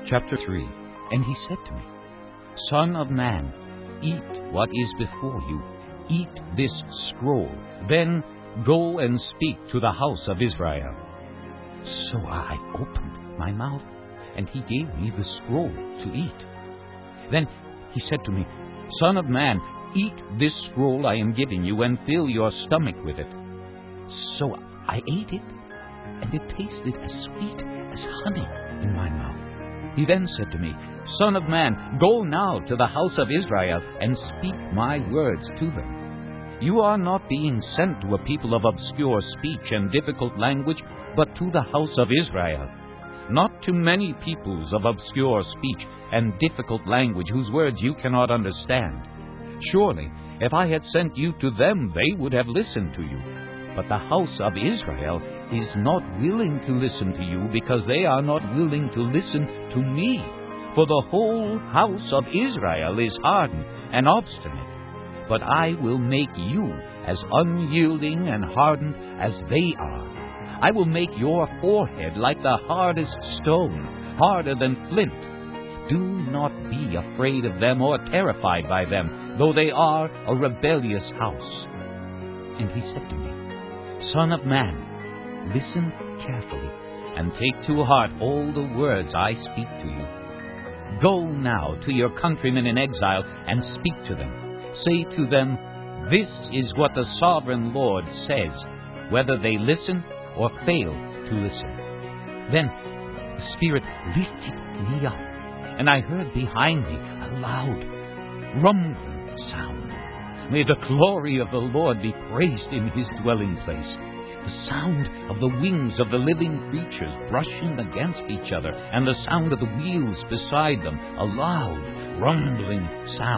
Chapter 3. And he said to me, Son of man, eat what is before you. Eat this scroll. Then go and speak to the house of Israel. So I opened my mouth, and he gave me the scroll to eat. Then he said to me, Son of man, eat this scroll I am giving you, and fill your stomach with it. So I ate it, and it tasted as sweet as honey in my mouth. He then said to me, Son of man, go now to the house of Israel, and speak my words to them. You are not being sent to a people of obscure speech and difficult language, but to the house of Israel. Not to many peoples of obscure speech and difficult language whose words you cannot understand. Surely, if I had sent you to them, they would have listened to you. But the house of Israel is not willing to listen to you, because they are not willing to listen to me. For the whole house of Israel is hardened and obstinate. But I will make you as unyielding and hardened as they are. I will make your forehead like the hardest stone, harder than flint. Do not be afraid of them or terrified by them, though they are a rebellious house. And he said to me, Son of man, listen carefully, and take to heart all the words I speak to you. Go now to your countrymen in exile, and speak to them. Say to them, This is what the sovereign Lord says, whether they listen or fail to listen. Then the Spirit lifted me up, and I heard behind me a loud, rumbling sound. May the glory of the Lord be praised in his dwelling place. The sound of the wings of the living creatures brushing against each other, and the sound of the wheels beside them, a loud, rumbling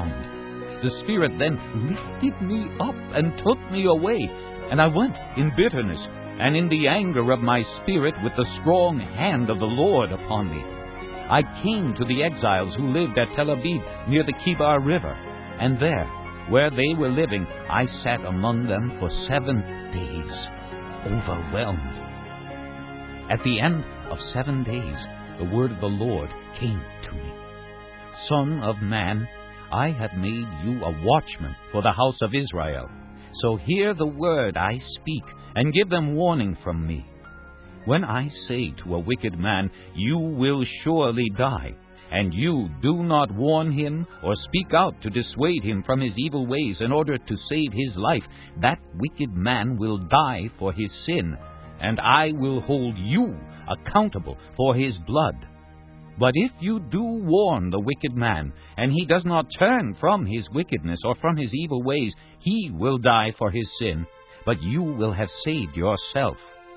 sound. The Spirit then lifted me up and took me away, and I went in bitterness, and in the anger of my spirit, with the strong hand of the Lord upon me. I came to the exiles who lived at Tel Aviv near the Kibar River, and there, where they were living, I sat among them for 7 days, overwhelmed. At the end of 7 days, the word of the Lord came to me. Son of man, I have made you a watchman for the house of Israel. So hear the word I speak, and give them warning from me. When I say to a wicked man, You will surely die, and you do not warn him or speak out to dissuade him from his evil ways in order to save his life, that wicked man will die for his sin, and I will hold you accountable for his blood. But if you do warn the wicked man, and he does not turn from his wickedness or from his evil ways, he will die for his sin, but you will have saved yourself.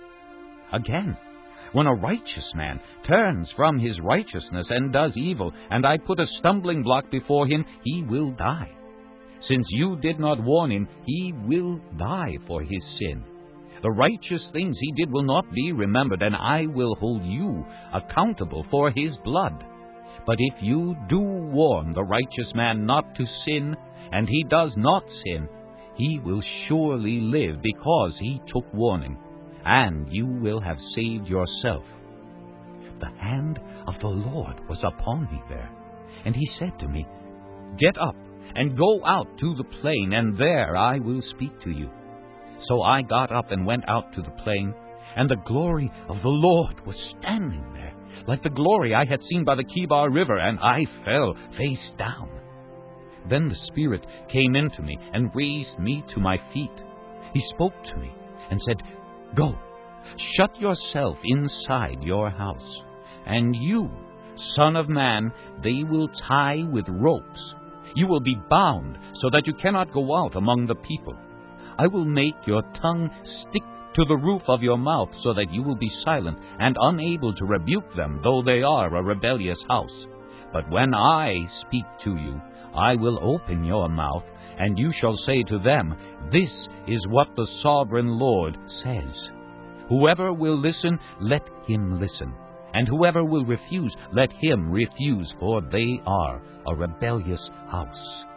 Again, when a righteous man turns from his righteousness and does evil, and I put a stumbling block before him, he will die. Since you did not warn him, he will die for his sin. The righteous things he did will not be remembered, and I will hold you accountable for his blood. But if you do warn the righteous man not to sin, and he does not sin, he will surely live because he took warning, and you will have saved yourself. The hand of the Lord was upon me there, and he said to me, Get up and go out to the plain, and there I will speak to you. So I got up and went out to the plain, and the glory of the Lord was standing there, like the glory I had seen by the Kibar River, and I fell face down. Then the Spirit came into me and raised me to my feet. He spoke to me and said, Go, shut yourself inside your house, and you, son of man, they will tie with ropes. You will be bound so that you cannot go out among the people. I will make your tongue stick to the roof of your mouth so that you will be silent and unable to rebuke them, though they are a rebellious house. But when I speak to you, I will open your mouth, and you shall say to them, This is what the sovereign Lord says. Whoever will listen, let him listen, and whoever will refuse, let him refuse, for they are a rebellious house.